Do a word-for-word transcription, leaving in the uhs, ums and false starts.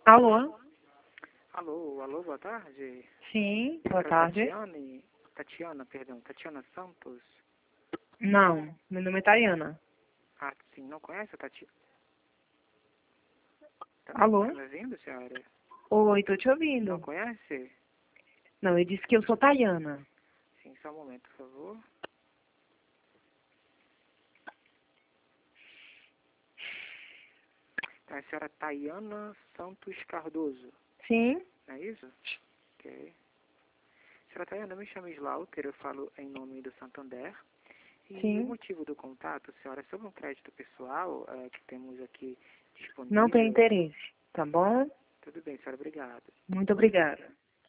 Alô? Alô, alô, boa tarde. Sim, boa Para tarde. Tatiane, Tatiana, perdão, Tatiana Santos. Não, meu nome é Tayana. Ah, sim, não conhece a Tatiana? Tá, Alô? tá me ouvindo, senhora? Oi, tô te Não ouvindo. conhece? Não, eu disse que eu sou Tayana. Sim, só um momento, por favor. Tá, a senhora Tayana Santos Cardoso, Sim? não é isso? Ok. Senhora Tayana, eu me chamo Slaughter, eu falo em nome do Santander. E o Sim. motivo do contato, senhora, é sobre um crédito pessoal eh, que temos aqui Não tem disponível. interesse, tá bom? Tudo bem, senhora, obrigado. Muito obrigada.